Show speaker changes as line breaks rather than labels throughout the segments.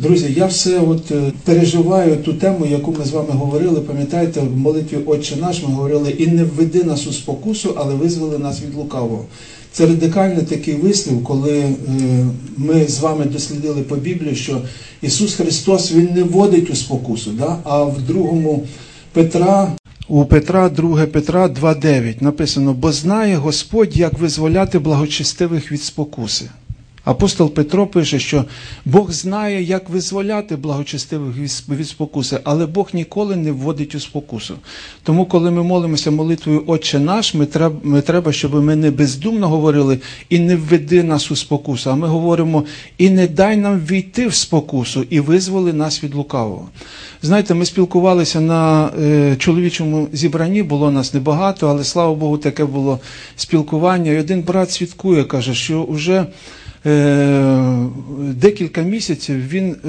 Друзі, я все переживаю ту тему, яку ми з вами говорили. Пам'ятаєте, в молитві «Отче наш» ми говорили: «І не введи нас у спокусу, але визволи нас від лукавого». Це радикальний такий вислів, коли ми з вами дослідили по Біблії, що Ісус Христос, Він не вводить у спокусу, да? А в у Петра, 2 Петра 2,9 написано: «Бо знає Господь, як визволяти благочестивих від спокуси». Апостол Петро пише, що Бог знає, як визволяти благочестивих від спокуси, але Бог ніколи не вводить у спокусу. Тому, коли ми молимося молитвою «Отче наш», ми треба, щоб ми не бездумно говорили «І не введи нас у спокусу», а ми говоримо «І не дай нам війти в спокусу, і визволи нас від лукавого». Знаєте, ми спілкувалися на чоловічому зібранні, було нас небагато, але, слава Богу, таке було спілкування. І один брат свідкує, каже, що вже декілька місяців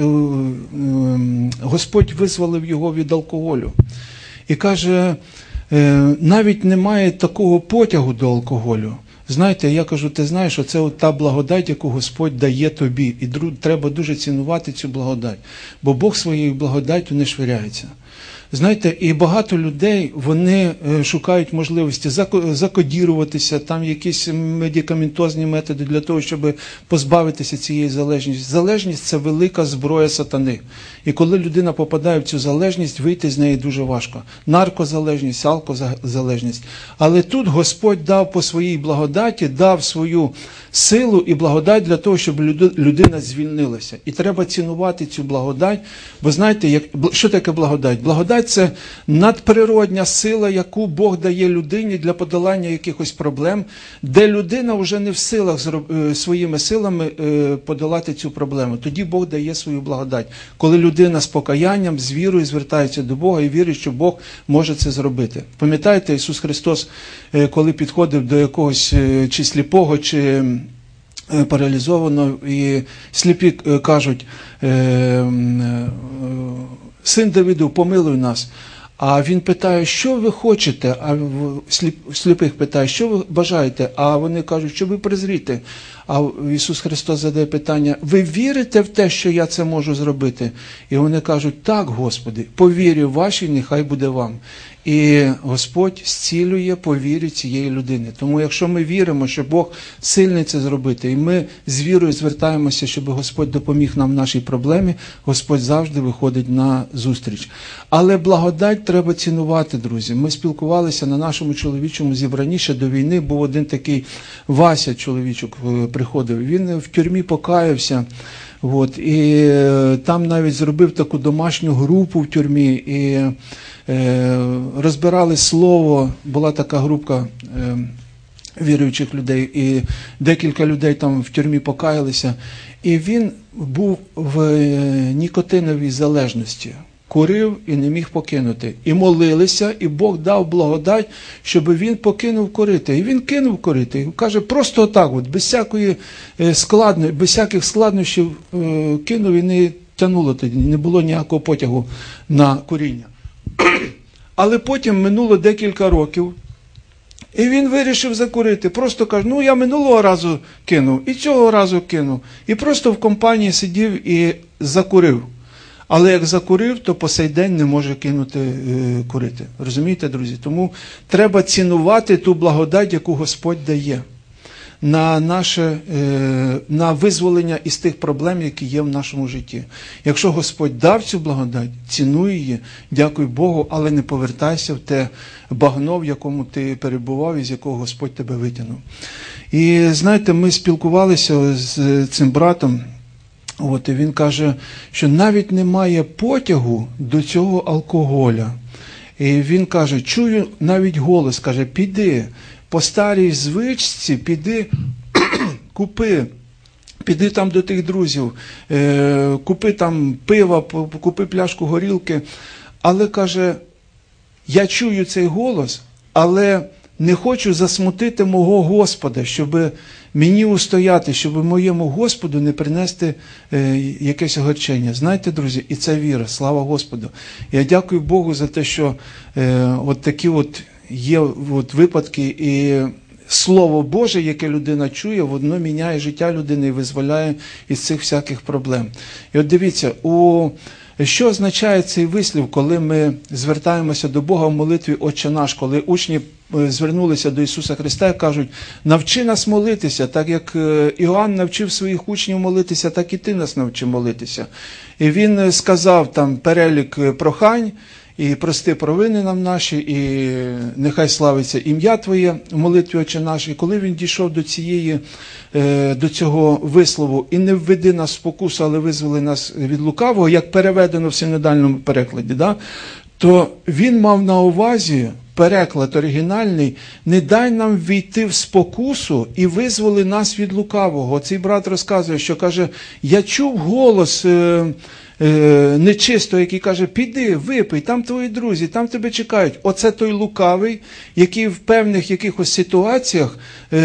Господь визволив його від алкоголю. І каже, навіть немає такого потягу до алкоголю. Знаєте, я кажу, ти знаєш, що це та благодать, яку Господь дає тобі. І треба дуже цінувати цю благодать. Бо Бог своєю благодаттю не швиряється. Знаєте, і багато людей, вони шукають можливості закодіруватися, там якісь медикаментозні методи для того, щоб позбавитися цієї залежності. Залежність – це велика зброя сатани. І коли людина попадає в цю залежність, вийти з неї дуже важко. Наркозалежність, алкозалежність. Але тут Господь дав по своїй благодаті, дав свою силу і благодать для того, щоб людина звільнилася. І треба цінувати цю благодать. Бо знаєте, що таке благодать? Благодать – це надприродня сила, яку Бог дає людині для подолання якихось проблем, де людина вже не в силах своїми силами подолати цю проблему. Тоді Бог дає свою благодать. Коли людина з покаянням, з вірою звертається до Бога і вірить, що Бог може це зробити. Пам'ятаєте, Ісус Христос, коли підходив до якогось чи сліпого, чи паралізованого, і сліпі кажуть: «Син Давидов, помилуй нас». А він питає: що ви хочете? А сліпих питає: що ви бажаєте? А вони кажуть: що ви прозріти. А Ісус Христос задає питання: ви вірите в те, що я це можу зробити? І вони кажуть: так, Господи, по вірі вашій нехай буде вам. І Господь зцілює по вірі цієї людини. Тому якщо ми віримо, що Бог сильний це зробити, і ми з вірою звертаємося, щоб Господь допоміг нам в нашій проблемі, Господь завжди виходить на зустріч. Але благодать треба цінувати, друзі. Ми спілкувалися на нашому чоловічому зібранні, ще до війни був один такий Вася, чоловічок, приходив. Він в тюрмі покаявся. І там навіть зробив таку домашню групу в тюрмі, і розбирали слово, була така група віруючих людей, і декілька людей там в тюрмі покаялися, і він був в нікотиновій залежності. Курив і не міг покинути. І молилися, і Бог дав благодать, щоб він покинув курити. І він кинув курити. І каже, просто отак, без всяких складнощів кинув, і не тянуло тоді, не було ніякого потягу на куріння. Але потім минуло декілька років, і він вирішив закурити. Просто каже, я минулого разу кинув, і цього разу кинув. І просто в компанії сидів і закурив. Але як закурив, то по сей день не може кинути курити. Розумієте, друзі? Тому треба цінувати ту благодать, яку Господь дає на визволення із тих проблем, які є в нашому житті. Якщо Господь дав цю благодать, цінуй її, дякуй Богу, але не повертайся в те багно, в якому ти перебував і з якого Господь тебе витягнув. І знаєте, ми спілкувалися з цим братом, і він каже, що навіть немає потягу до цього алкоголя. І він каже, чую навіть голос, каже, піди, по старій звичці, піди, піди там до тих друзів, купи там пива, купи пляшку горілки. Але, каже, я чую цей голос, але не хочу засмутити мого Господа, щоб мені устояти, щоб моєму Господу не принести якесь огорчення. Знаєте, друзі, і це віра, слава Господу. Я дякую Богу за те, що такі є випадки, і Слово Боже, яке людина чує, воно міняє життя людини і визволяє із цих всяких проблем. І от дивіться, що означає цей вислів, коли ми звертаємося до Бога в молитві «Отче наш», коли учні звернулися до Ісуса Христа і кажуть: «Навчи нас молитися, так як Іоанн навчив своїх учнів молитися, так і ти нас навчи молитися». І він сказав там перелік прохань: «І прости провини нам наші, і нехай славиться ім'я Твоє в молитві Отче наш». І коли він дійшов до цього вислову «І не введи нас в спокусу, але визволи нас від лукавого», як переведено в синодальному перекладі, то він мав на увазі, переклад оригінальний: «Не дай нам війти в спокусу і визволи нас від лукавого». Цей брат розказує, що каже: «Я чув голос нечистого, який каже: піди, випий, там твої друзі, там тебе чекають». Оце той лукавий, який в певних якихось ситуаціях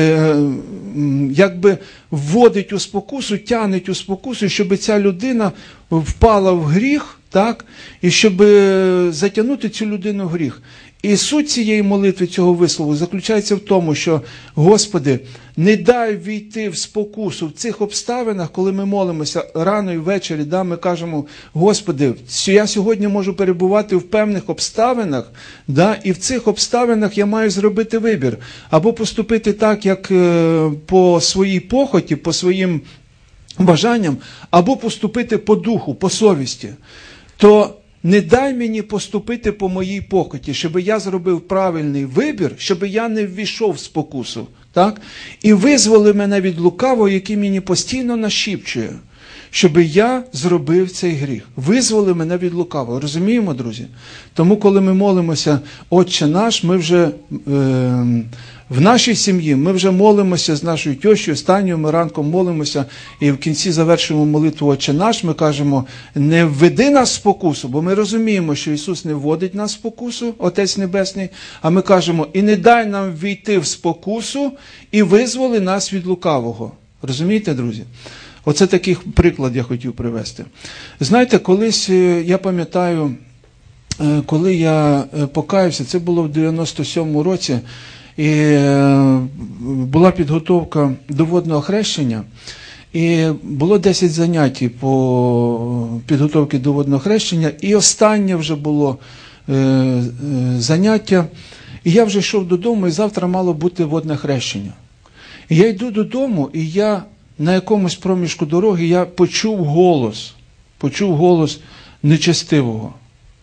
якби вводить у спокусу, тягнеть у спокусу, щоб ця людина впала в гріх, так? І щоб затягнути цю людину в гріх. І суть цієї молитви, цього вислову, заключається в тому, що: «Господи, не дай війти в спокусу». В цих обставинах, коли ми молимося рано і ввечері, ми кажемо: «Господи, я сьогодні можу перебувати в певних обставинах, і в цих обставинах я маю зробити вибір. Або поступити так, як по своїй похоті, по своїм бажанням, або поступити по духу, по совісті. То не дай мені поступити по моїй похоті, щоб я зробив правильний вибір, щоб я не ввійшов в спокусу, так? І визволи мене від лукавого, який мені постійно нашіпчує, щоб я зробив цей гріх. Визволи мене від лукавого». Розуміємо, друзі? Тому, коли ми молимося «Отче наш», ми вже в нашій сім'ї, ми вже молимося з нашою тещою, останньою ми ранком молимося, і в кінці завершуємо молитву «Отче наш», ми кажемо: «Не введи нас в спокусу», бо ми розуміємо, що Ісус не вводить нас в спокусу, Отець Небесний, а ми кажемо: «І не дай нам ввійти в спокусу, і визволи нас від лукавого». Розумієте, друзі? Оце такий приклад я хотів привести. Знаєте, колись, я пам'ятаю, коли я покаявся, це було в 97-му році, і була підготовка до водного хрещення, і було 10 занять по підготовці до водного хрещення, і останнє вже було заняття, і я вже йшов додому, і завтра мало бути водне хрещення. І я йду додому, і я на якомусь проміжку дороги я почув голос нечестивого.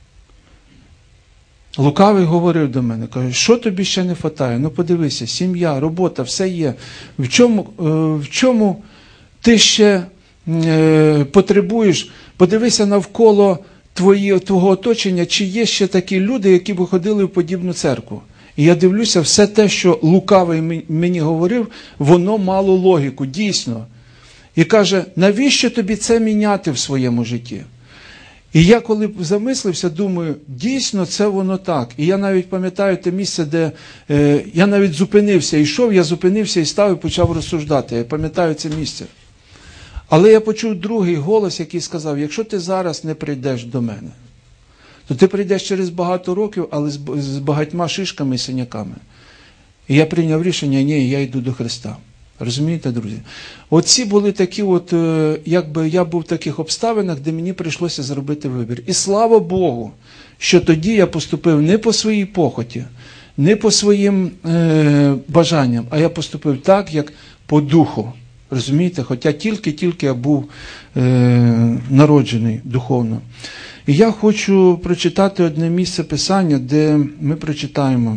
Лукавий говорив до мене, каже: «Що тобі ще не хватає? Ну подивися, сім'я, робота, все є. В чому ти ще потребуєш? Подивися навколо твого оточення, чи є ще такі люди, які б ходили в подібну церкву». І я дивлюся, все те, що лукавий мені говорив, воно мало логіку, дійсно. І каже: «Навіщо тобі це міняти в своєму житті?» І я коли замислився, думаю, дійсно це воно так. І я навіть пам'ятаю те місце, де я навіть зупинився, я зупинився і став і почав розсуждати. Я пам'ятаю це місце. Але я почув другий голос, який сказав: «Якщо ти зараз не прийдеш до мене, то ти прийдеш через багато років, але з багатьма шишками і синяками». І я прийняв рішення: ні, я йду до Христа. Розумієте, друзі? Оці були такі якби я був в таких обставинах, де мені прийшлося зробити вибір. І слава Богу, що тоді я поступив не по своїй похоті, не по своїм бажанням, а я поступив так, як по духу. Розумієте? Хоча тільки я був народжений духовно. І я хочу прочитати одне місце Писання, де ми прочитаємо.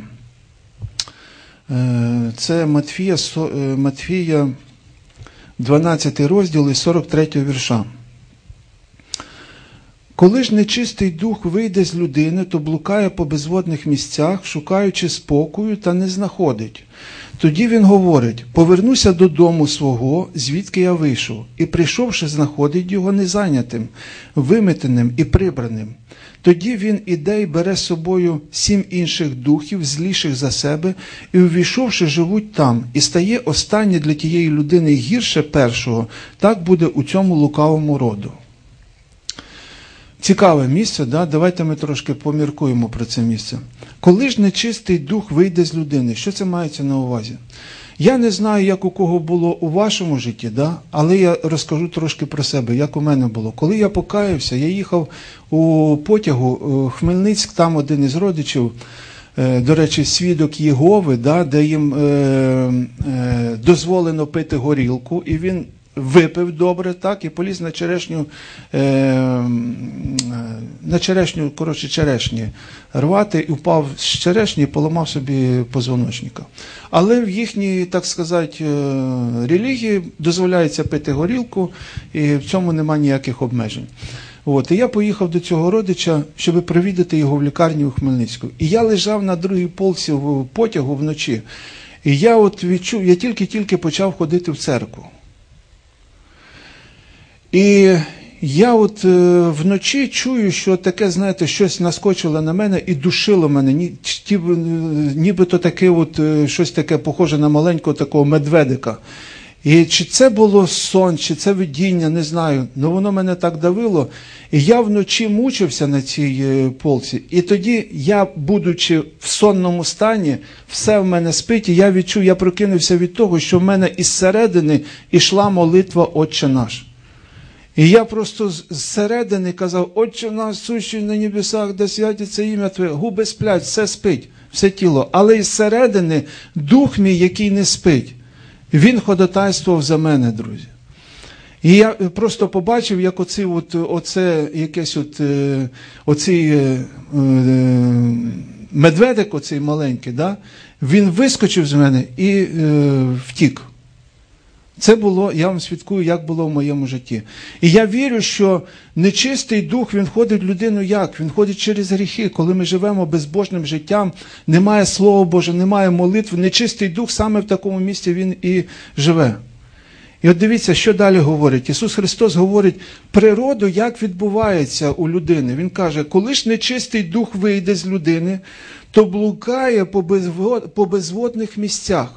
Це Матфія 12 розділ і 43 вірша. «Коли ж нечистий дух вийде з людини, то блукає по безводних місцях, шукаючи спокою, та не знаходить. Тоді він говорить: повернуся додому свого, звідки я вийшов, і прийшовши, знаходить його незайнятим, виметеним і прибраним. Тоді він іде і бере з собою 7 інших духів, зліших за себе, і, увійшовши, живуть там, і стає останнє для тієї людини гірше першого. Так буде у цьому лукавому роду». Цікаве місце, да? Давайте ми трошки поміркуємо про це місце. Коли ж нечистий дух вийде з людини, що це мається на увазі? Я не знаю, як у кого було у вашому житті, да? Але я розкажу трошки про себе, як у мене було. Коли я покаявся, я їхав у потягу Хмельницьк, там один із родичів, до речі, свідок Єгови, да? Де їм дозволено пити горілку, і він випив добре, так, і поліз на черешню рвати, і впав з черешні і поламав собі позвоночника. Але в їхній, так сказати, релігії дозволяється пити горілку, і в цьому нема ніяких обмежень. І я поїхав до цього родича, щоб провідати його в лікарні у Хмельницьку. І я лежав на другій полці в потягу вночі. І я відчув, я тільки почав ходити в церкву. І я вночі чую, що таке, знаєте, щось наскочило на мене і душило мене, нібито таке щось таке похоже на маленького такого медведика. І чи це було сон, чи це видіння, не знаю, але воно мене так давило. І я вночі мучився на цій полці. І тоді я, будучи в сонному стані, все в мене спить, і я відчув, я прокинувся від того, що в мене із середини йшла молитва «Отче наш». І я просто зсередини казав: «Отче наш, сущий на небесах, да святиться ім'я Твоє». Губи сплять, все спить, все тіло. Але із середини дух мій, який не спить, він ходатайствував за мене, друзі. І я просто побачив, як оцей медведик, оцей маленький, да? Він вискочив з мене і втік. Це було, я вам свідкую, як було в моєму житті. І я вірю, що нечистий дух, він входить в людину як? Він входить через гріхи. Коли ми живемо безбожним життям, немає Слова Божого, немає молитви, нечистий дух саме в такому місці він і живе. І от дивіться, що далі говорить. Ісус Христос говорить природу, як відбувається у людини. Він каже: коли ж нечистий дух вийде з людини, то блукає по безводних місцях.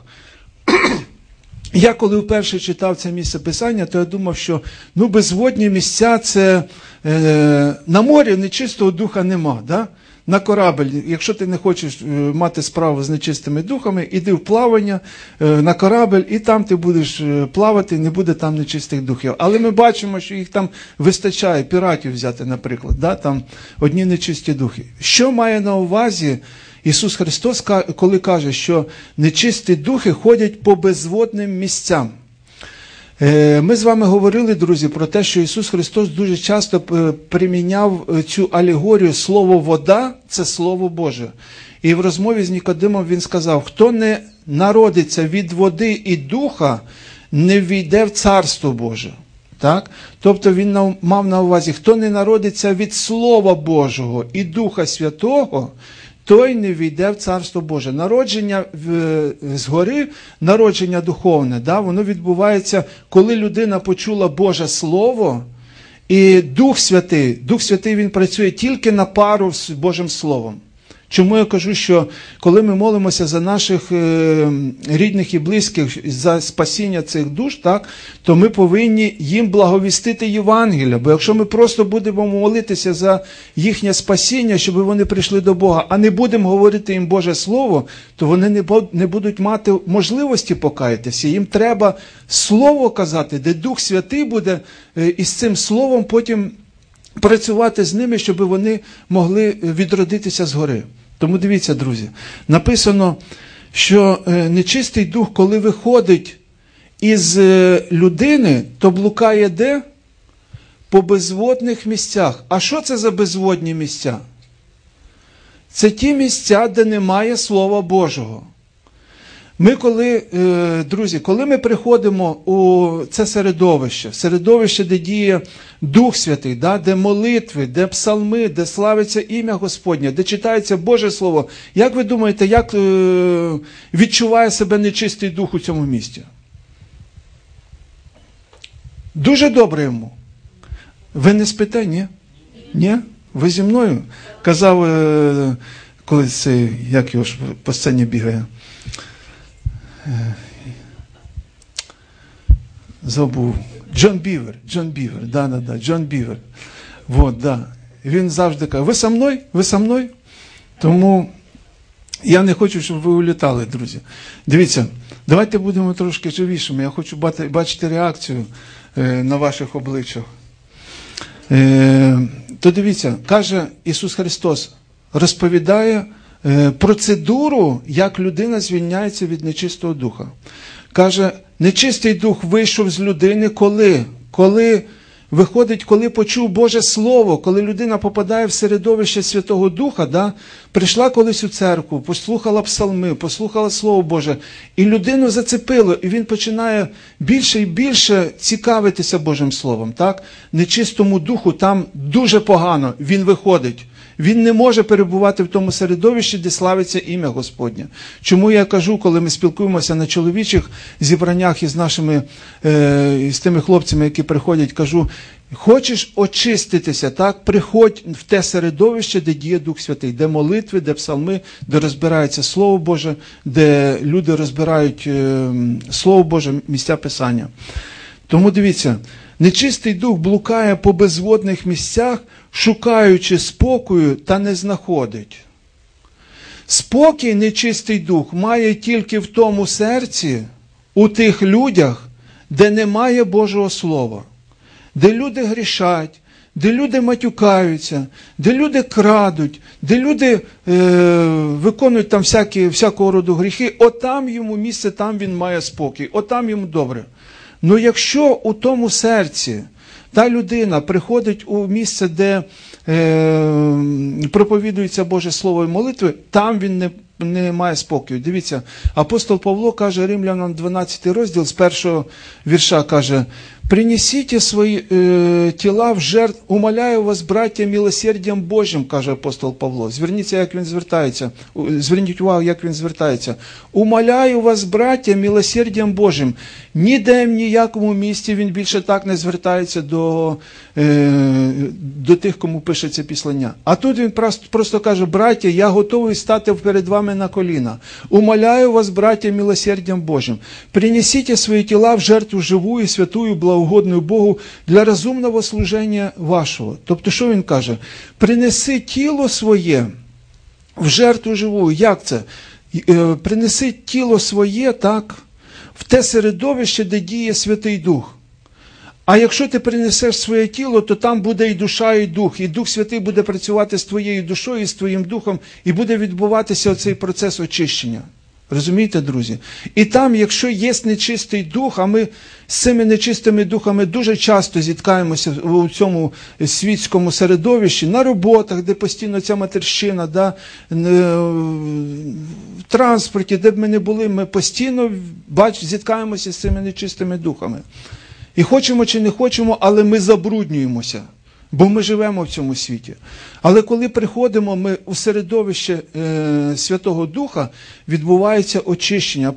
Я коли вперше читав це місце Писання, то я думав, що безводні місця – це на морі нечистого духа нема. Да? На корабель, якщо ти не хочеш мати справу з нечистими духами, іди в плавання на корабель, і там ти будеш плавати, не буде там нечистих духів. Але ми бачимо, що їх там вистачає, піратів взяти, наприклад, да? Там одні нечисті духи. Що має на увазі Ісус Христос, коли каже, що нечисті духи ходять по безводним місцям? Ми з вами говорили, друзі, про те, що Ісус Христос дуже часто приміняв цю алегорію «Слово вода» – це Слово Боже. І в розмові з Нікодимом Він сказав: «Хто не народиться від води і духа, не війде в Царство Боже». Так? Тобто він мав на увазі: хто не народиться від Слова Божого і Духа Святого, той не війде в Царство Боже. Народження згори, народження духовне, да, воно відбувається, коли людина почула Боже Слово, і Дух Святий, він працює тільки на пару з Божим Словом. Чому я кажу, що коли ми молимося за наших рідних і близьких, за спасіння цих душ, так, то ми повинні їм благовістити Євангелія. Бо якщо ми просто будемо молитися за їхнє спасіння, щоб вони прийшли до Бога, а не будемо говорити їм Боже Слово, то вони не будуть мати можливості покаятися. Їм треба Слово казати, де Дух Святий буде із цим Словом потім працювати з ними, щоб вони могли відродитися згори. Тому дивіться, друзі, написано, що нечистий дух, коли виходить із людини, то блукає де? По безводних місцях. А що це за безводні місця? Це ті місця, де немає Слова Божого. Ми друзі, коли ми приходимо у це середовище, де діє Дух Святий, да, де молитви, де псалми, де славиться ім'я Господнє, де читається Боже Слово, як ви думаєте, як відчуває себе нечистий дух у цьому місці? Дуже добре йому. Ви не спите, ні? Ні? Ви зі мною? Казав, коли це, як його ж по сцені бігає, забув. Джон Бівер, Джон Бівер. Вот, да. Він завжди каже, ви со мною? Ви со мною? Тому я не хочу, щоб ви улітали, друзі. Дивіться, давайте будемо трошки живішими. Я хочу бачити реакцію на ваших обличчях. То дивіться, каже Ісус Христос, розповідає процедуру, як людина звільняється від нечистого духа. Каже, нечистий дух вийшов з людини, коли почув Боже Слово, коли людина попадає в середовище Святого Духа, да, прийшла колись у церкву, послухала псалми, послухала Слово Боже, і людину зацепило, і він починає більше і більше цікавитися Божим Словом. Так? Нечистому духу там дуже погано, він виходить. Він не може перебувати в тому середовищі, де славиться ім'я Господнє. Чому я кажу, коли ми спілкуємося на чоловічих зібраннях із з тими хлопцями, які приходять, кажу, хочеш очиститися, так? Приходь в те середовище, де діє Дух Святий, де молитви, де псалми, де розбирається Слово Боже, де люди розбирають Слово Боже, місця Писання. Тому дивіться, нечистий дух блукає по безводних місцях, шукаючи спокою, та не знаходить. Спокій нечистий дух має тільки в тому серці, у тих людях, де немає Божого Слова, де люди грішать, де люди матюкаються, де люди крадуть, де люди виконують там всякого роду гріхи, отам йому місце, там він має спокій, отам йому добре. Ну якщо у тому серці та людина приходить у місце, де проповідується Боже Слово і молитви, там він не має спокою. Дивіться, апостол Павло каже Римлянам 12 розділ, з першого вірша каже, «Принесіть свої тіла в жертву, умоляю вас, браття, милосердям Божим», каже апостол Павло. Зверніть увагу, як він звертається. «Умоляю вас, браття, милосердям Божим». Ніде в ніякому місці він більше так не звертається до тих, кому пише це післання. А тут він просто каже, браття, я готовий стати перед вами на коліна. Умоляю вас, браття, милосердям Божим. Принесіть свої тіла в жертву живую, святую, благоугодную Богу для розумного служення вашого. Тобто, що він каже? Принеси тіло своє в жертву живу. Як це? Принеси тіло своє, так, в те середовище, де діє Святий Дух. А якщо ти принесеш своє тіло, то там буде і душа, і Дух Святий буде працювати з твоєю душою, і з твоїм духом, і буде відбуватися оцей процес очищення. Розумієте, друзі? І там, якщо є нечистий дух, а ми з цими нечистими духами дуже часто зіткаємося у цьому світському середовищі, на роботах, де постійно ця матерщина, да, в транспорті, де б ми не були, ми постійно зіткаємося з цими нечистими духами. І хочемо чи не хочемо, але ми забруднюємося, бо ми живемо в цьому світі. Але коли приходимо ми у середовище Святого Духа, відбувається очищення.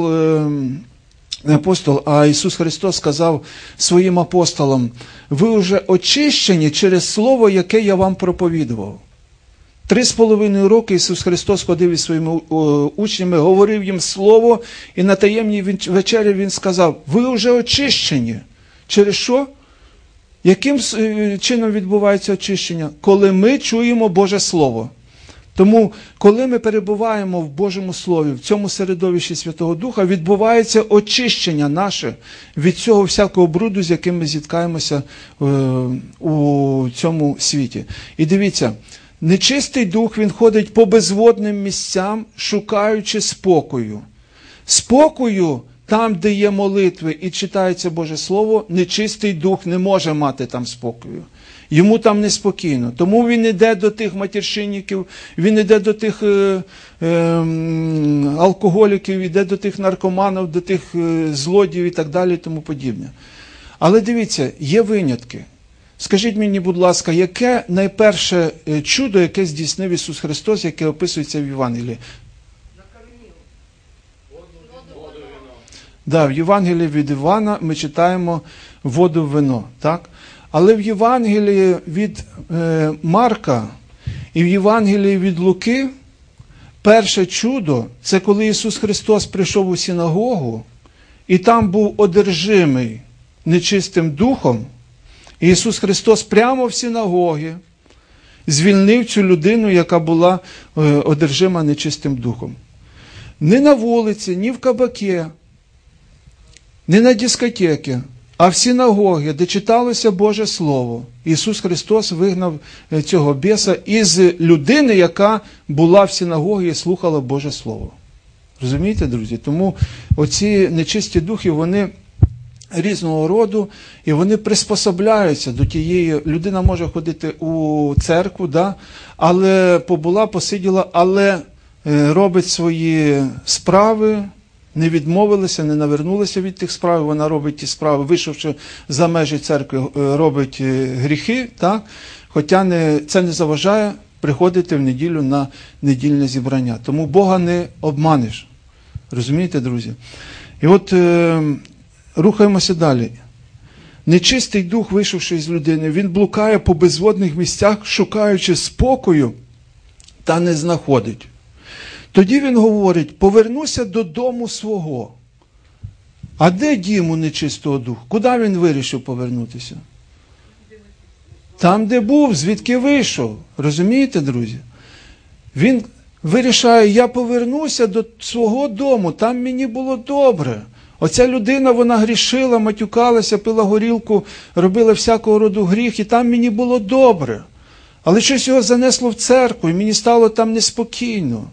А Ісус Христос сказав своїм апостолам, ви вже очищені через Слово, яке я вам проповідував. 3,5 роки Ісус Христос ходив із своїми учнями, говорив їм Слово, і на таємній вечері Він сказав, ви вже очищені. Через що? Яким чином відбувається очищення? Коли ми чуємо Боже Слово. Тому, коли ми перебуваємо в Божому Слові, в цьому середовищі Святого Духа, відбувається очищення наше від цього всякого бруду, з яким ми зіткаємося у цьому світі. І дивіться, нечистий дух, він ходить по безводним місцям, шукаючи спокою. Спокою там, де є молитви і читається Боже Слово, нечистий дух не може мати там спокою. Йому там неспокійно. Тому він йде до тих матіршинників, він йде до тих алкоголіків, йде до тих наркоманів, до тих злодіїв і так далі і тому подібне. Але дивіться, є винятки. Скажіть мені, будь ласка, яке найперше чудо, яке здійснив Ісус Христос, яке описується в Євангелії? Да, в Євангелії від Івана ми читаємо воду в вино, так? Але в Євангелії від Марка і в Євангелії від Луки перше чудо – це коли Ісус Христос прийшов у синагогу, і там був одержимий нечистим духом, і Ісус Христос прямо в синагогі звільнив цю людину, яка була одержима нечистим духом. Не на вулиці, ні в кабаке, не на дискотеки, а в синагогі, де читалося Боже Слово. Ісус Христос вигнав цього біса із людини, яка була в синагогі і слухала Боже Слово. Розумієте, друзі? Тому оці нечисті духи, вони різного роду, і вони приспособляються до тієї. Людина може ходити у церкву, да? Але побула, посиділа, але робить свої справи, не відмовилася, не навернулася від тих справ, вона робить ті справи, вийшовши за межі церкви, робить гріхи, так? Хоча це не заважає приходити в неділю на недільне зібрання. Тому Бога не обманеш. Розумієте, друзі? І от рухаємося далі. Нечистий дух, вийшовши з людини, він блукає по безводних місцях, шукаючи спокою, та не знаходить. Тоді він говорить: повернуся додому свого. А де дім у нечистого духу? Куди він вирішив повернутися? Там, де був, звідки вийшов. Розумієте, друзі? Він вирішає: я повернуся до свого дому, там мені було добре. Оця людина, вона грішила, матюкалася, пила горілку, робила всякого роду гріх, і там мені було добре. Але щось його занесло в церкву, і мені стало там неспокійно.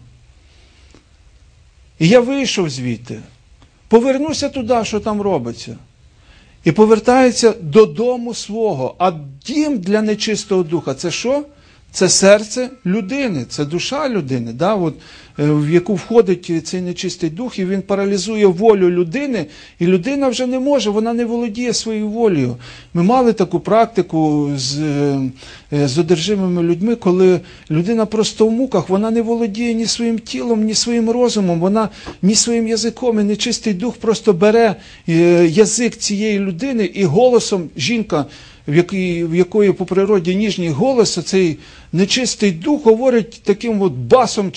І я вийшов звідти, повернуся туди, що там робиться. І повертається додому свого. А дім для нечистого духа – це що? Це серце людини, це душа людини, да? От, в яку входить цей нечистий дух, і він паралізує волю людини, і людина вже не може, вона не володіє своєю волею. Ми мали таку практику з одержимими людьми, коли людина просто в муках, вона не володіє ні своїм тілом, ні своїм розумом, вона ні своїм язиком, і нечистий дух просто бере язик цієї людини, і голосом жінка, в якої по природі ніжній голос, цей нечистий дух говорить таким от басом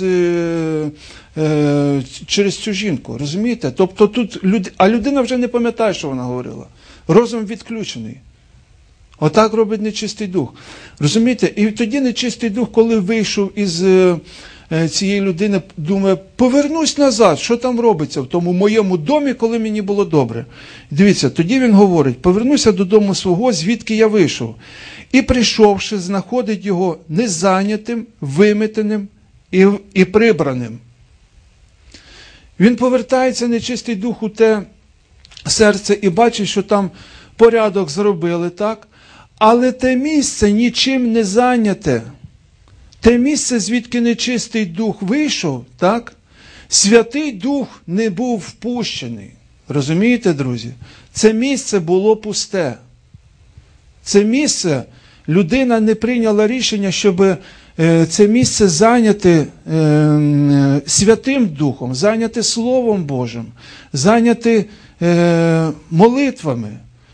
через цю жінку, розумієте? Тобто тут людина вже не пам'ятає, що вона говорила. Розум відключений. Отак робить нечистий дух. Розумієте? І тоді нечистий дух, коли вийшов із цієї людини, думає: повернусь назад, що там робиться в тому моєму домі, коли мені було добре. Дивіться, тоді він говорить: повернуся додому свого, звідки я вийшов. І прийшовши, знаходить його незайнятим, виметеним і прибраним. Він повертається, нечистий дух, у те серце і бачить, що там порядок зробили, так? Але те місце нічим не зайняте. Те місце, звідки нечистий дух вийшов, так? Святий Дух не був впущений. Розумієте, друзі? Це місце було пусте. Це місце, людина не прийняла рішення, щоб це місце зайняти Святим Духом, зайняти Словом Божим, зайняти молитвами,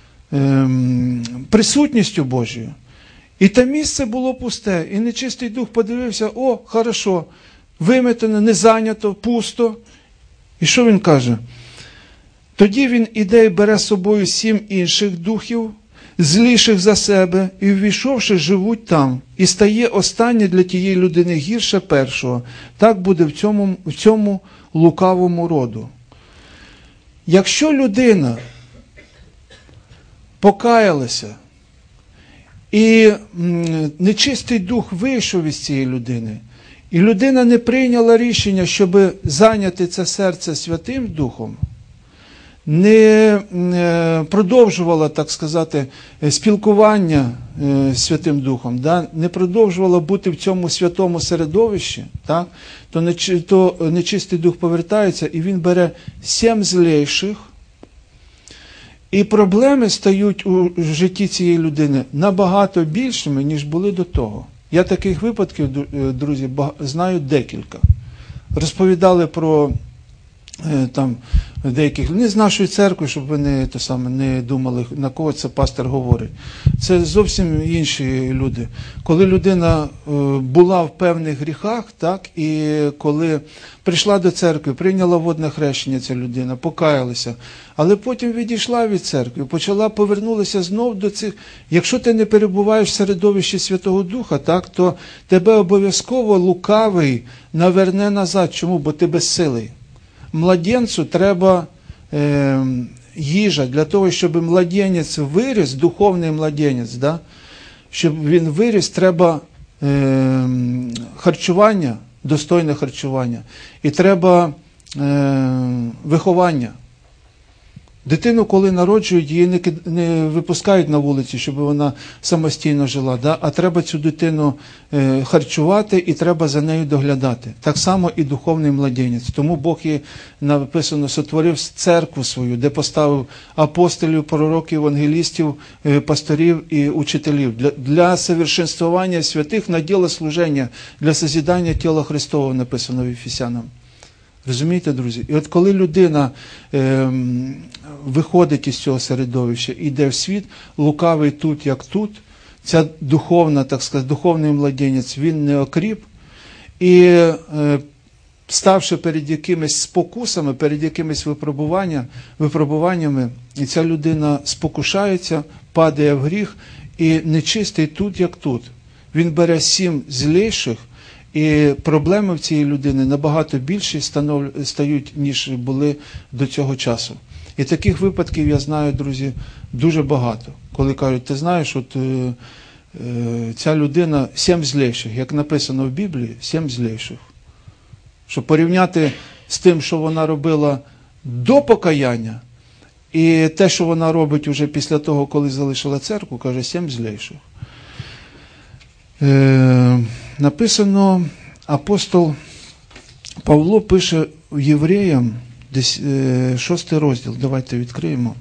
присутністю Божою. І те місце було пусте. І нечистий дух подивився: о, хорошо, виметено, не зайнято, пусто. І що він каже? Тоді він іде і бере з собою 7 інших духів, зліших за себе, і, ввійшовши, живуть там. І стає останнє для тієї людини гірше першого. Так буде в цьому лукавому роду. Якщо людина покаялася, і нечистий дух вийшов із цієї людини, і людина не прийняла рішення, щоб зайняти це серце Святим Духом, не продовжувала, так сказати, спілкування з Святим Духом, да? Не продовжувала бути в цьому святому середовищі, так? То нечистий дух повертається, і він бере 7 злейших, і проблеми стають у житті цієї людини набагато більшими, ніж були до того. Я таких випадків, друзі, знаю декілька. Розповідали про там деяких, не з нашої церкви, щоб ви не думали, на кого це пастор говорить. Це зовсім інші люди. Коли людина була в певних гріхах, так, і коли прийшла до церкви, прийняла водне хрещення ця людина, покаялася, але потім відійшла від церкви, повернулася знов до цих. Якщо ти не перебуваєш в середовищі Святого Духа, так, то тебе обов'язково лукавий наверне назад. Чому? Бо ти безсилий. Младенцю треба їжа для того, щоб младенець виріс, духовний младенець, да? Щоб він виріс, треба харчування, достойне харчування. І треба виховання. Дитину, коли народжують, її не випускають на вулиці, щоб вона самостійно жила, да? А треба цю дитину харчувати і треба за нею доглядати. Так само і духовний младенець. Тому Бог, і написано, сотворив церкву свою, де поставив апостолів, пророків, евангелістів, пасторів і учителів. Для совершенствування святих на діло служення, для созидання тіла Христового, написано в Ефесянам. Розумієте, друзі? І от коли людина виходить із цього середовища, йде в світ, лукавий тут, як тут, ця духовна, так сказати, духовний младенець, він не окріп, і ставши перед якимись спокусами, перед якимись випробуваннями, і ця людина спокушається, падає в гріх, і нечистий тут, як тут. Він бере 7 злейших, і проблеми в цієї людини набагато більші стають, ніж були до цього часу. І таких випадків я знаю, друзі, дуже багато. Коли кажуть, ти знаєш, от ця людина 7 злейших, як написано в Біблії, 7 злейших. Щоб порівняти з тим, що вона робила до покаяння, і те, що вона робить уже після того, коли залишила церкву, каже, 7 злейших. Написано, апостол Павло пише в Євреям, 6 розділ, давайте відкриємо.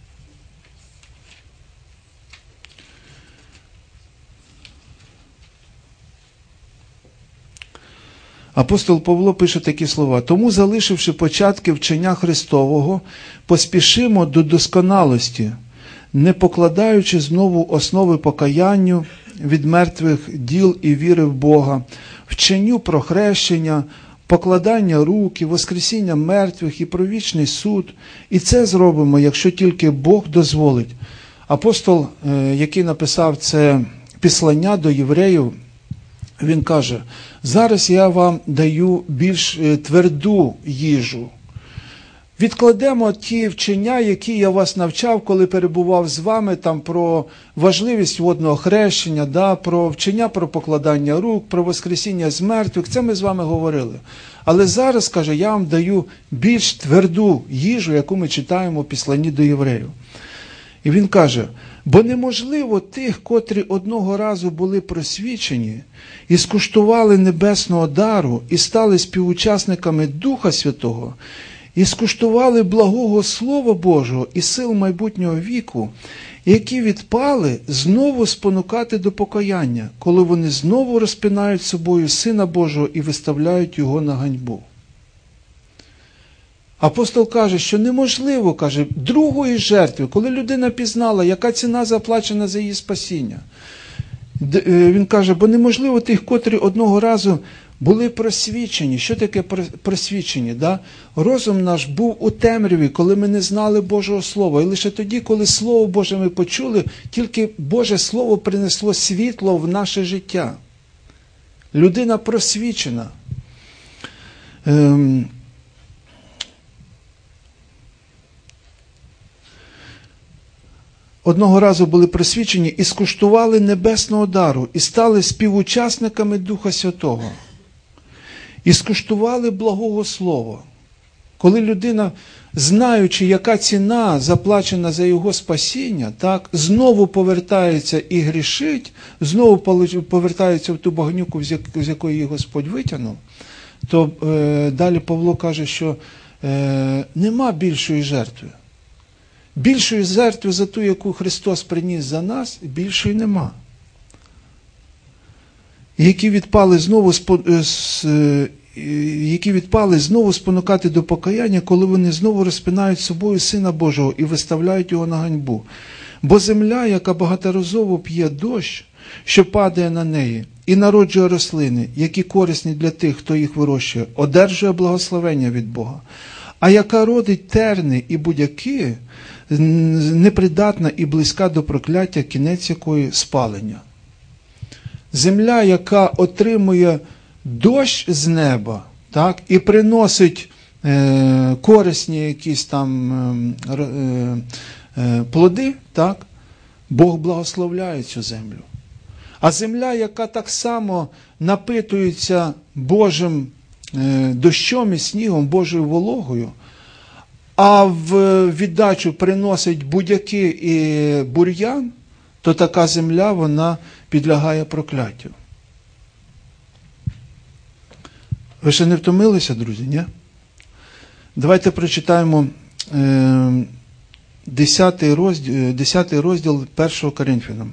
Апостол Павло пише такі слова: «Тому, залишивши початки вчення Христового, поспішимо до досконалості, не покладаючи знову основи покаянню від мертвих діл і віри в Бога, вченню про хрещення, покладання рук, воскресіння мертвих і про вічний суд. І це зробимо, якщо тільки Бог дозволить». Апостол, який написав це післання до євреїв, він каже: «Зараз я вам даю більш тверду їжу. Відкладемо ті вчення, які я вас навчав, коли перебував з вами, там про важливість водного хрещення, да, про вчення про покладання рук, про воскресіння з мертвих. Це ми з вами говорили. Але зараз, каже, я вам даю більш тверду їжу, яку ми читаємо в післанні до євреїв». І він каже: «Бо неможливо тих, котрі одного разу були просвічені і скуштували небесного дару, і стали співучасниками Духа Святого, і скуштували благого Слова Божого і сил майбутнього віку, які відпали, знову спонукати до покаяння, коли вони знову розпинають собою Сина Божого і виставляють Його на ганьбу». Апостол каже, що неможливо, каже, другої жертви, коли людина пізнала, яка ціна заплачена за її спасіння. Він каже, бо неможливо тих, котрі одного разу були просвічені. Що таке просвічені? Да? Розум наш був у темряві, коли ми не знали Божого Слова. І лише тоді, коли Слово Боже ми почули, тільки Боже Слово принесло світло в наше життя. Людина просвічена. Одного разу були просвічені і скуштували небесного дару, і стали співучасниками Духа Святого. І скуштували благого Слова. Коли людина, знаючи, яка ціна заплачена за його спасіння, так, знову повертається і грішить, знову повертається в ту багнюку, з якої її Господь витягнув, то далі Павло каже, що нема більшої жертви. Більшої жертви за ту, яку Христос приніс за нас, більшої нема. Які відпали знову які відпали, знову спонукати до покаяння, коли вони знову розпинають собою Сина Божого і виставляють його на ганьбу. Бо земля, яка багаторазово п'є дощ, що падає на неї, і народжує рослини, які корисні для тих, хто їх вирощує, одержує благословення від Бога. А яка родить терни і будяки, непридатна і близька до прокляття, кінець якої спалення. Земля, яка отримує дощ з неба, так, і приносить корисні якісь там плоди, так, Бог благословляє цю землю. А земля, яка так само напитується Божим дощом і снігом, Божою вологою, а в віддачу приносить будяки і бур'ян, то така земля, вона підлягає прокляттю. Ви ще не втомилися, друзі, ні? Давайте прочитаємо 10 розділ 1 Коринфянам.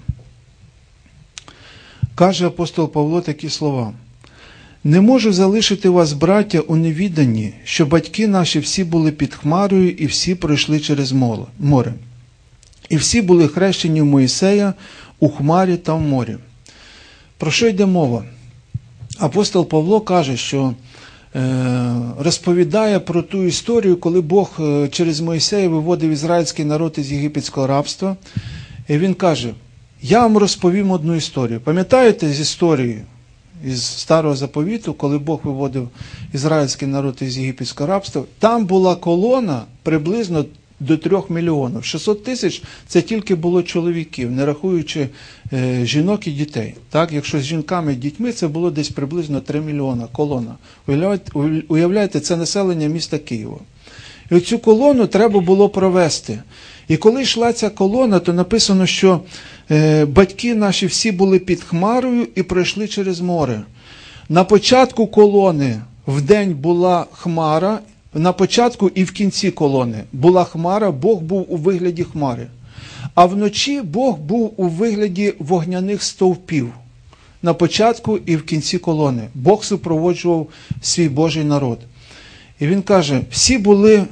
Каже апостол Павло такі слова. «Не можу залишити вас, браття, у невіданні, що батьки наші всі були під хмарою і всі пройшли через море. І всі були хрещені в Моїсея у хмарі та в морі». Про що йде мова? Апостол Павло каже, що розповідає про ту історію, коли Бог через Моїсея виводив ізраїльський народ із єгипетського рабства. І він каже, я вам розповім одну історію. Пам'ятаєте з історії із Старого Заповіту, коли Бог виводив ізраїльський народ із єгипетського рабства? Там була колона приблизно до 3 мільйонів. 600 тисяч – це тільки було чоловіків, не рахуючи жінок і дітей. Так, якщо з жінками і дітьми, це було десь приблизно 3 мільйона колона. Уявляєте, це населення міста Києва. І цю колону треба було провести. І коли йшла ця колона, то написано, що батьки наші всі були під хмарою і пройшли через море. На початку колони вдень була хмара, на початку і в кінці колони була хмара, Бог був у вигляді хмари. А вночі Бог був у вигляді вогняних стовпів. На початку і в кінці колони. Бог супроводжував свій Божий народ. І він каже, всі були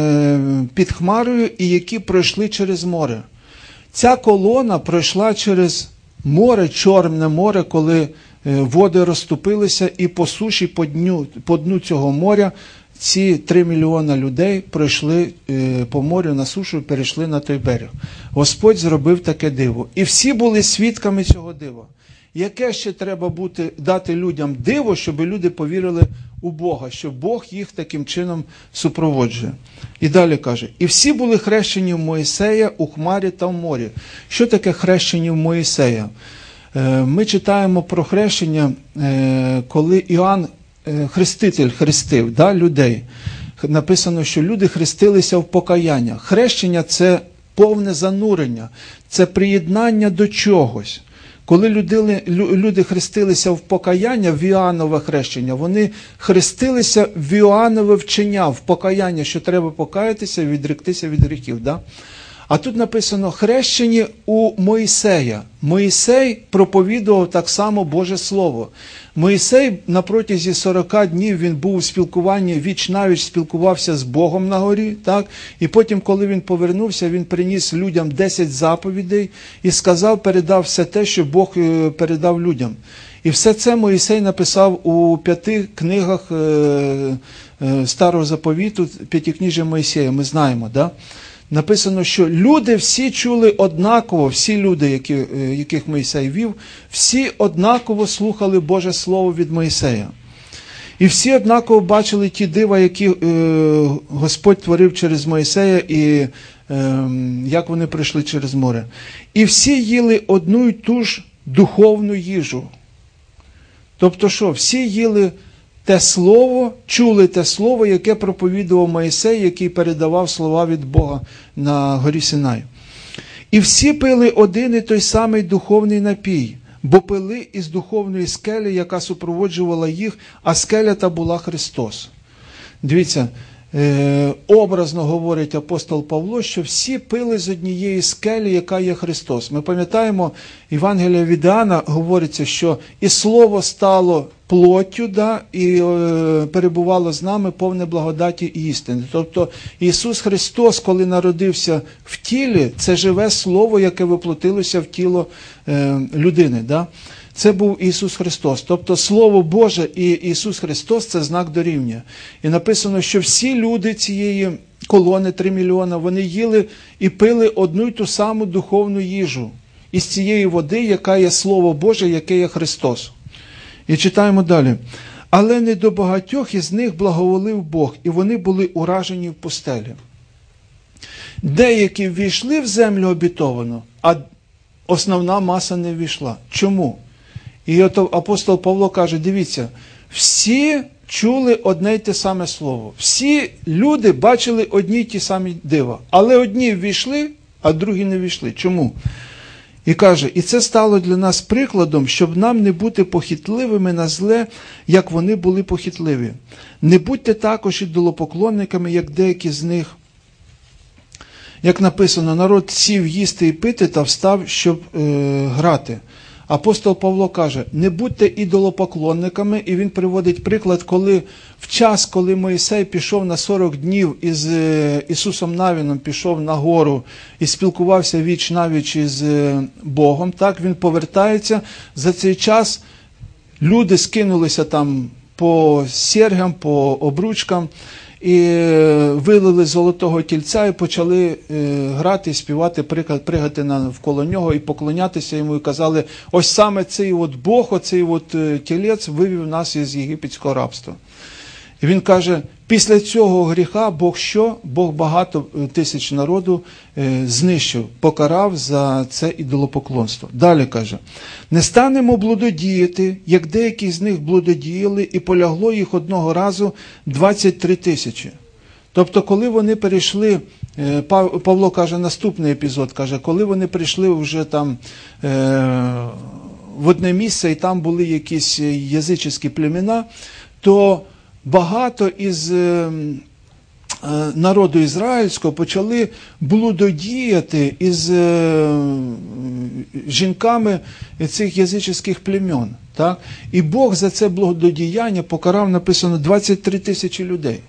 під хмарою і які пройшли через море. Ця колона пройшла через море, Чорне море, коли води розступилися і по суші, по дну цього моря ці 3 мільйона людей пройшли по морю на сушу і перейшли на той берег. Господь зробив таке диво. І всі були свідками цього дива. Яке ще треба дати людям диво, щоб люди повірили у Бога, що Бог їх таким чином супроводжує. І далі каже, і всі були хрещені в Моїсея у хмарі та в морі. Що таке хрещені в Моїсея? Ми читаємо про хрещення, коли Іоанн Хреститель хрестив людей. Написано, що люди хрестилися в покаяння. Хрещення – це повне занурення, це приєднання до чогось. Коли люди хрестилися в покаяння, в Іоаннове хрещення, вони хрестилися в Іоаннове вчення, в покаяння, що треба покаятися і відректися від гріхів. Да? А тут написано хрещені у Моїсея. Моїсей проповідував так само Боже Слово. Моїсей на протязі 40 днів він був у спілкуванні, віч-навіч спілкувався з Богом на горі. Так? І потім, коли він повернувся, він приніс людям 10 заповідей і сказав, передав все те, що Бог передав людям. І все це Моїсей написав у 5 книгах Старого Заповіту, П'ятикнижжя Моїсея, ми знаємо, да? Написано, що люди всі чули однаково, всі люди, яких Моїсей вів, всі однаково слухали Боже Слово від Моїсея. І всі однаково бачили ті дива, які Господь творив через Моїсея і як вони прийшли через море. І всі їли одну й ту ж духовну їжу. Тобто що? Всі їли те слово, чули те слово, яке проповідував Моїсей, який передавав слова від Бога на горі Синай. І всі пили один і той самий духовний напій, бо пили із духовної скелі, яка супроводжувала їх, а скеля та була Христос. Дивіться, образно говорить апостол Павло, що всі пили з однієї скелі, яка є Христос. Ми пам'ятаємо, Євангелія від Іоанна говориться, що і Слово стало плоттю, да, і перебувало з нами повне благодаті і істини. Тобто Ісус Христос, коли народився в тілі, це живе Слово, яке воплотилося в тіло людини. Да? Це був Ісус Христос. Тобто Слово Боже і Ісус Христос – це знак дорівнює. І написано, що всі люди цієї колони, 3 мільйона, вони їли і пили одну й ту саму духовну їжу із цієї води, яка є Слово Боже, яке є Христос. І читаємо далі. Але не до багатьох із них благоволив Бог, і вони були уражені в пустелі. Деякі ввійшли в землю обітовану, а основна маса не ввійшла. Чому? І от апостол Павло каже, дивіться, всі чули одне й те саме слово. Всі люди бачили одні й ті самі дива. Але одні ввійшли, а другі не ввійшли. Чому? І каже, і це стало для нас прикладом, щоб нам не бути похитливими на зле, як вони були похитливі. Не будьте також ідолопоклонниками, як деякі з них. Як написано, народ сів їсти і пити та встав, щоб грати. Апостол Павло каже, не будьте ідолопоклонниками, і він приводить приклад, коли в час, коли Мойсей пішов на 40 днів із Ісусом Навіном, пішов на гору і спілкувався віч-навіч із Богом, так, він повертається, за цей час люди скинулися там по сергам, по обручкам, і вилили золотого тільця і почали грати, співати, пригати навколо нього і поклонятися йому, і казали, ось саме цей от Бог, оцей от тілець вивів нас із єгипетського рабства. І він каже, після цього гріха Бог що? Бог багато тисяч народу знищив, покарав за це ідолопоклонство. Далі каже, не станемо блудодіяти, як деякі з них блудодіяли, і полягло їх одного разу 23 тисячі. Тобто, коли вони перейшли, Павло каже, наступний епізод, каже, коли вони прийшли вже там в одне місце, і там були якісь язичні племена, то багато із народу ізраїльського почали блудодіяти із жінками цих язичних племен. Так? І Бог за це блудодіяння покарав, написано, 23 тисячі людей.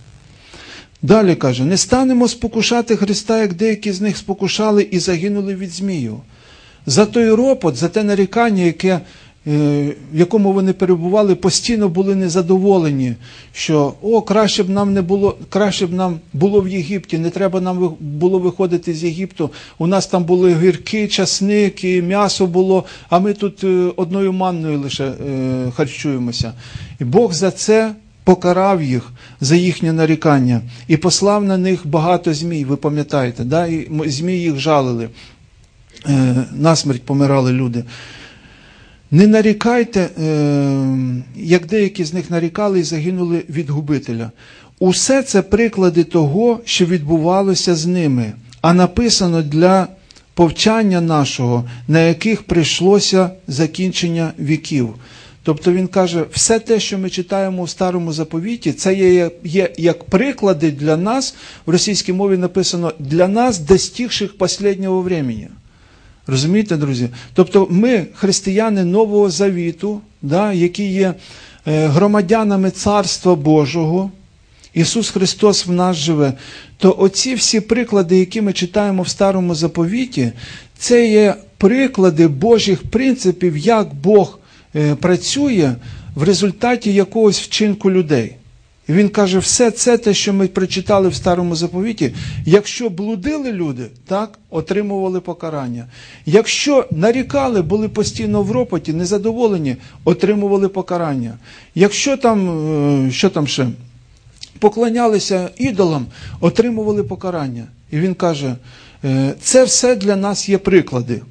Далі каже, не станемо спокушати Христа, як деякі з них спокушали і загинули від змію. За той ропот, за те нарікання, в якому вони перебували, постійно були незадоволені, що краще б нам було в Єгипті, не треба нам було виходити з Єгипту, у нас там були гірки, часник і м'ясо було, а ми тут одною манною лише харчуємося. І Бог за це покарав їх, за їхнє нарікання, і послав на них багато змій, ви пам'ятаєте, да? І змії їх жалили, насмерть помирали люди. Не нарікайте, як деякі з них нарікали і загинули від губителя. Усе це приклади того, що відбувалося з ними, а написано для повчання нашого, на яких прийшлося закінчення віків. Тобто він каже, все те, що ми читаємо у Старому Заповіті, це є як приклади для нас, в російській мові написано, для нас, достигших последнього времени. Розумієте, друзі? Тобто ми, християни Нового Завіту, да, які є громадянами Царства Божого, Ісус Христос в нас живе, то оці всі приклади, які ми читаємо в Старому Заповіті, це є приклади Божих принципів, як Бог працює в результаті якогось вчинку людей. І він каже, все це, те, що ми прочитали в Старому Заповіті, якщо блудили люди, так, отримували покарання. Якщо нарікали, були постійно в ропоті, незадоволені, отримували покарання. Якщо там, що там ще, поклонялися ідолам, отримували покарання. І він каже, це все для нас є приклади.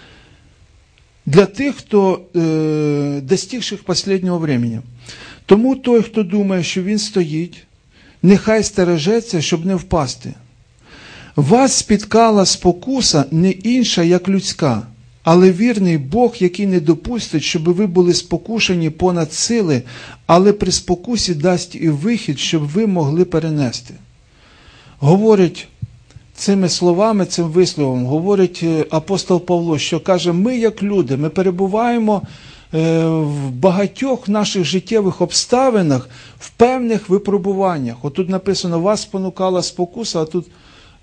Для тих, хто достигших останнього времени. Тому той, хто думає, що він стоїть, нехай стережеться, щоб не впасти. Вас спіткала спокуса не інша, як людська. але вірний Бог, який не допустить, щоб ви були спокушені понад сили, але при спокусі дасть і вихід, щоб ви могли перенести. Говорить цими словами, цим висловом, говорить апостол Павло, що каже, ми як люди, ми перебуваємо в багатьох наших життєвих обставинах, в певних випробуваннях. От тут написано, вас спонукала спокуса, а тут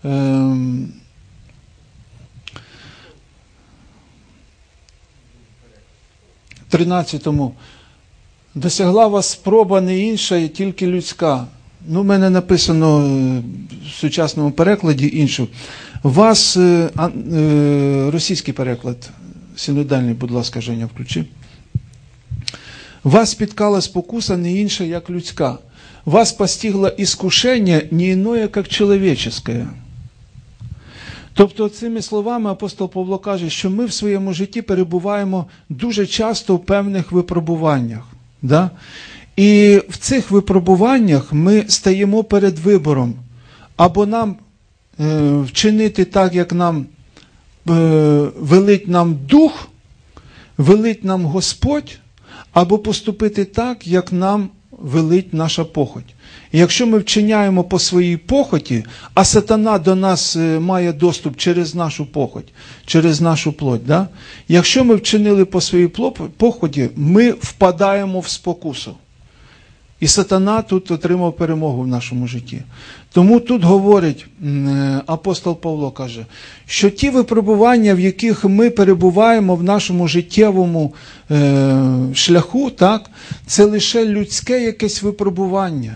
13-му. Досягла вас спроба не інша, тільки людська. Ну, в мене написано в сучасному перекладі іншу. Вас, російський переклад, синодальний, будь ласка, Женя, включи. Вас спіткала спокуса не інша, як людська. Вас постигло искушение не иное, как человеческое. Тобто цими словами апостол Павло каже, що ми в своєму житті перебуваємо дуже часто в певних випробуваннях. Да? І в цих випробуваннях ми стаємо перед вибором. Або нам вчинити так, як нам велить нам Дух, велить нам Господь, або поступити так, як нам велить наша похоть. І якщо ми вчиняємо по своїй похоті, а сатана до нас має доступ через нашу похоть, через нашу плоть, да? Якщо ми вчинили по своїй похоті, ми впадаємо в спокусу. І сатана тут отримав перемогу в нашому житті. Тому тут говорить, апостол Павло каже, що ті випробування, в яких ми перебуваємо в нашому життєвому шляху, так, це лише людське якесь випробування.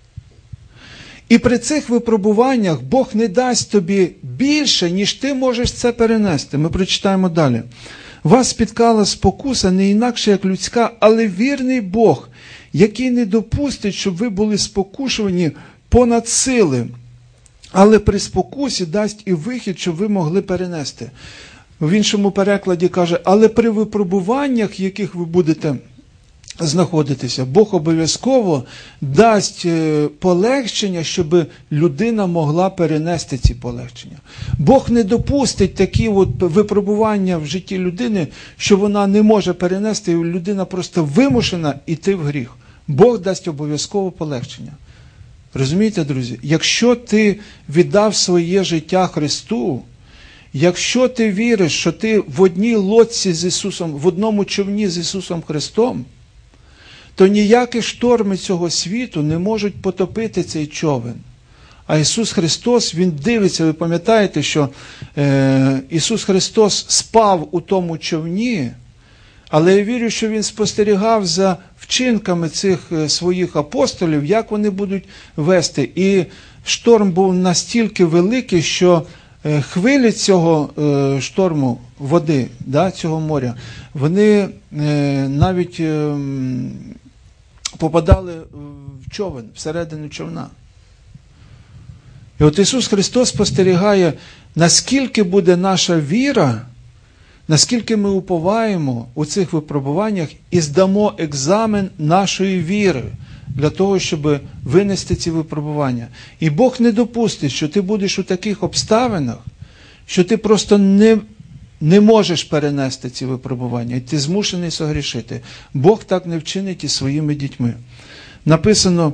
І при цих випробуваннях Бог не дасть тобі більше, ніж ти можеш це перенести. Ми прочитаємо далі. Вас спіткала спокуса не інакше, як людська, але вірний Бог, який не допустить, щоб ви були спокушувані понад сили, але при спокусі дасть і вихід, щоб ви могли перенести. В іншому перекладі каже, але при випробуваннях, в яких ви будете знаходитися, Бог обов'язково дасть полегшення, щоб людина могла перенести ці полегшення. Бог не допустить такі от випробування в житті людини, що вона не може перенести, і людина просто вимушена йти в гріх. Бог дасть обов'язково полегшення. Розумієте, друзі? Якщо ти віддав своє життя Христу, якщо ти віриш, що ти в одній лодці з Ісусом, в одному човні з Ісусом Христом, то ніякі шторми цього світу не можуть потопити цей човен. А Ісус Христос, Він дивиться, ви пам'ятаєте, що Ісус Христос спав у тому човні, але я вірю, що Він спостерігав за вчинками цих своїх апостолів, як вони будуть вести. І шторм був настільки великий, що хвилі цього шторму води, да, цього моря, вони навіть попадали в човен, всередину човна. І от Ісус Христос спостерігає, наскільки буде наша віра, наскільки ми уповаємо у цих випробуваннях і здамо екзамен нашої віри для того, щоб винести ці випробування. І Бог не допустить, що ти будеш у таких обставинах, що ти просто не можеш перенести ці випробування, і ти змушений согрішити. Бог так не вчинить із своїми дітьми. Написано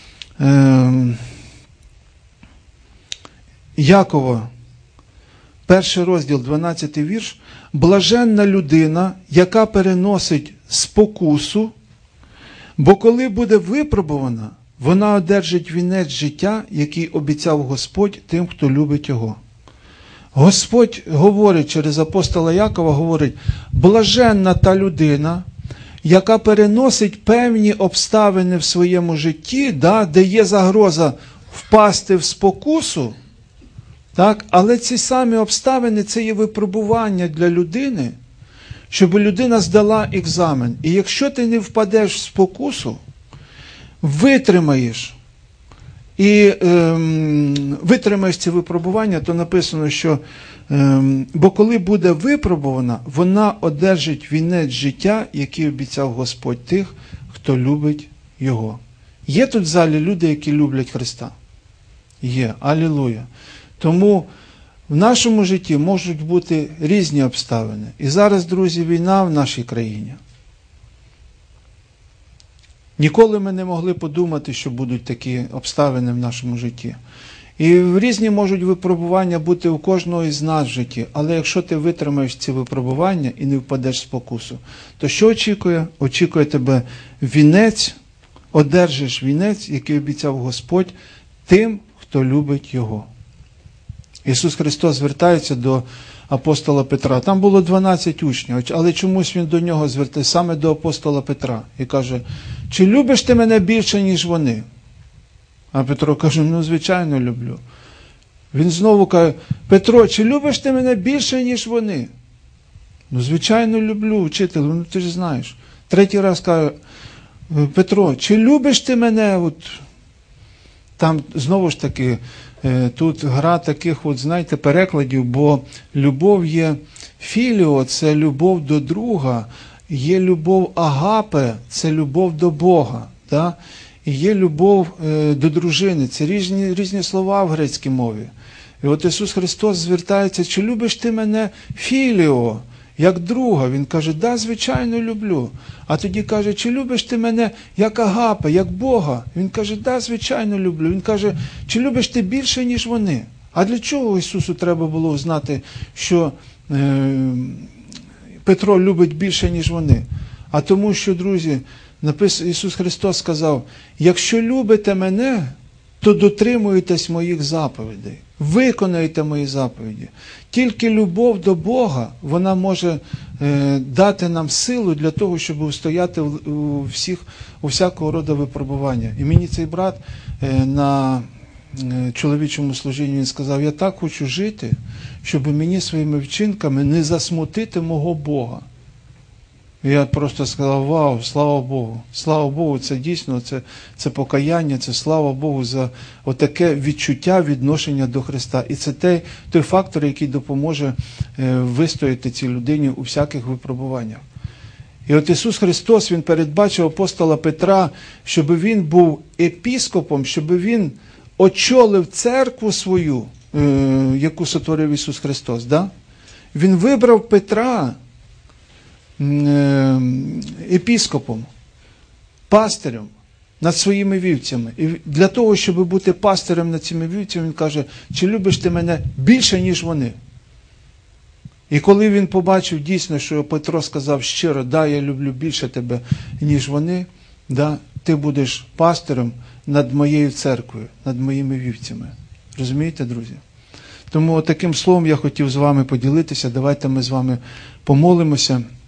Якова, 1 розділ, 12 вірш. Блаженна людина, яка переносить спокусу, бо коли буде випробувана, вона одержить вінець життя, який обіцяв Господь тим, хто любить його. Господь говорить через апостола Якова, говорить, блаженна та людина, яка переносить певні обставини в своєму житті, да, де є загроза впасти в спокусу, так, але ці самі обставини – це є випробування для людини, щоб людина здала екзамен. І якщо ти не впадеш в спокусу, витримаєш ці випробування, то написано, що бо коли буде випробувана, вона одержить вінець життя, який обіцяв Господь тих, хто любить Його. Є тут в залі люди, які люблять Христа? Є. Алілуя. Тому В нашому житті можуть бути різні обставини. І зараз, друзі, війна в нашій країні. Ніколи ми не могли подумати, що будуть такі обставини в нашому житті. І різні можуть випробування бути у кожного із нас в житті. Але якщо ти витримаєш ці випробування і не впадеш в спокусу, то що очікує? Очікує тебе вінець, одержиш вінець, який обіцяв Господь тим, хто любить Його. Ісус Христос звертається до апостола Петра. Там було 12 учнів, але чомусь Він до нього звертається, саме до апостола Петра. І каже, чи любиш ти мене більше, ніж вони? А Петро каже, ну, звичайно, люблю. Він знову каже, Петро, чи любиш ти мене більше, ніж вони? Ну, звичайно, люблю, вчителю, ну ти ж знаєш. Третій раз каже, Петро, чи любиш ти мене? От, там, знову ж таки, тут гра таких, от, знаєте, перекладів, бо любов є філіо, це любов до друга, є любов агапе, це любов до Бога, да? І є любов до дружини, це різні слова в грецькій мові. І от Ісус Христос звертається, чи любиш ти мене філіо, як друга? Він каже, да, звичайно, люблю. А тоді каже, чи любиш ти мене як агапе, як Бога? Він каже, да, звичайно, люблю. Він каже, чи любиш ти більше, ніж вони? А для чого Ісусу треба було знати, що Петро любить більше, ніж вони? А тому що, друзі, Ісус Христос сказав, якщо любите мене, то дотримуєтесь моїх заповідей, виконуєте мої заповіді. Тільки любов до Бога, вона може дати нам силу для того, щоб устояти у всякого роду випробування. І мені цей брат на чоловічому служінні, він сказав, я так хочу жити, щоб мені своїми вчинками не засмутити мого Бога. І я просто сказав, вау, слава Богу. Слава Богу, це дійсно, це покаяння, це слава Богу за отаке відчуття відношення до Христа. І це той фактор, який допоможе вистояти цій людині у всяких випробуваннях. І от Ісус Христос, Він передбачив апостола Петра, щоб він був епіскопом, щоб він очолив церкву свою, яку сотворив Ісус Христос. Да? Він вибрав Петра епіскопом, пастирем над своїми вівцями. І для того, щоб бути пастирем над цими вівцями, він каже, чи любиш ти мене більше, ніж вони? І коли він побачив дійсно, що Петро сказав щиро, да, я люблю більше тебе, ніж вони, да, ти будеш пастирем над моєю церквою, над моїми вівцями. Розумієте, друзі? Тому таким словом я хотів з вами поділитися. Давайте ми з вами помолимося.